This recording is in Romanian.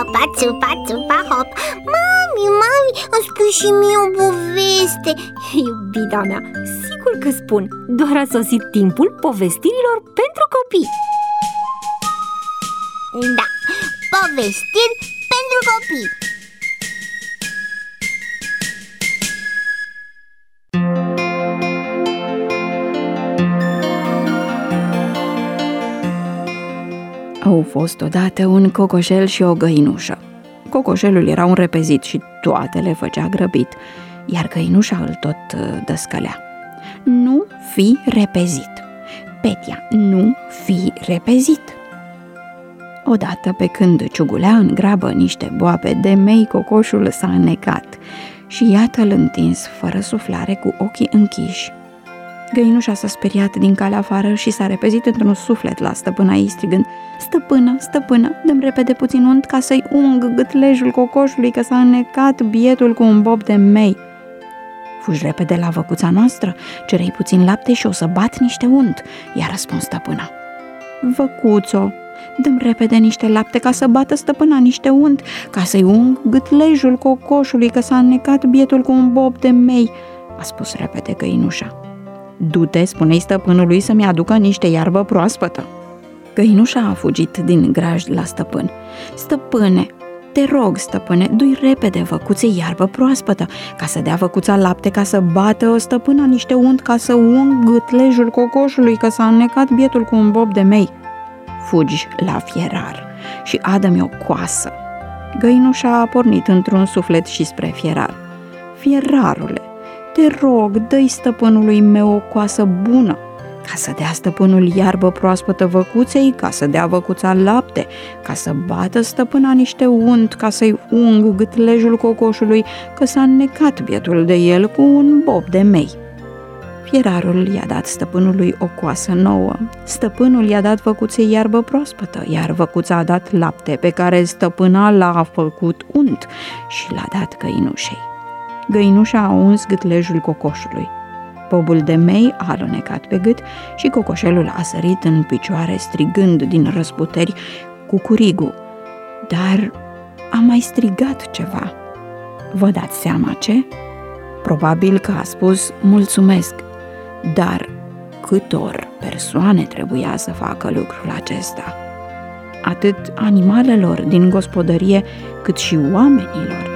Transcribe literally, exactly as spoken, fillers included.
țupa, țupa, țupa, hop. Mami, mami, îmi spui și mie o poveste. Iubita mea, sigur că spun. Doar a sosit timpul povestirilor pentru copii. Da, povestiri pentru copii. Au fost odată un cocoșel și o găinușă. Cocoșelul era un repezit și toate le făcea grăbit, iar găinușa îl tot dăscălea. Nu fi repezit, Petia, nu fi repezit. Odată, pe când ciugulea în grabă niște boabe de mei, cocoșul s-a înnecat și iată-l întins fără suflare cu ochii închiși. Găinușa s-a speriat din calea afară și s-a repezit într-un suflet la stăpâna ei, strigând: Stăpână, stăpână, dă-mi repede puțin unt ca să-i ung gâtlejul cocoșului, că s-a înnecat bietul cu un bob de mei. Fugi repede la văcuța noastră, cere-i puțin lapte și o să bat niște unt, i-a răspuns stăpâna. Văcuțo, dă-mi repede niște lapte ca să bată stăpâna niște unt, ca să-i ung gâtlejul cocoșului, că s-a înnecat bietul cu un bob de mei, a spus repede găinușa. Du-te, spune-i stăpânului să-mi aducă niște iarbă proaspătă. Găinușa a fugit din grajd la stăpân. Stăpâne, te rog, stăpâne, du-i repede văcuței iarbă proaspătă, ca să dea văcuța lapte, ca să bată stăpâna niște unt, ca să ung gâtlejul cocoșului, că s-a înnecat bietul cu un bob de mei. Fugi la fierar și adă-mi o coasă. Găinușa a pornit într-un suflet și spre fierar. Fierarule, te rog, dă-i stăpânului meu o coasă bună, ca să dea stăpânul iarbă proaspătă văcuței, ca să dea văcuța lapte, ca să bată stăpâna niște unt, ca să-i ung gâtlejul cocoșului, că s-a înnecat bietul de el cu un bob de mei. Fierarul i-a dat stăpânului o coasă nouă, stăpânul i-a dat văcuței iarbă proaspătă, iar văcuța a dat lapte, pe care stăpâna l-a făcut unt și l-a dat găinușei. Găinușa a uns gâtlejul cocoșului. Bobul de mei a alunecat pe gât și cocoșelul a sărit în picioare, strigând din răsputeri: Cucurigu! Dar a mai strigat ceva. Vă dați seama ce? Probabil că a spus mulțumesc, dar câtor persoane trebuia să facă lucrul acesta? Atât animalelor din gospodărie, cât și oamenilor.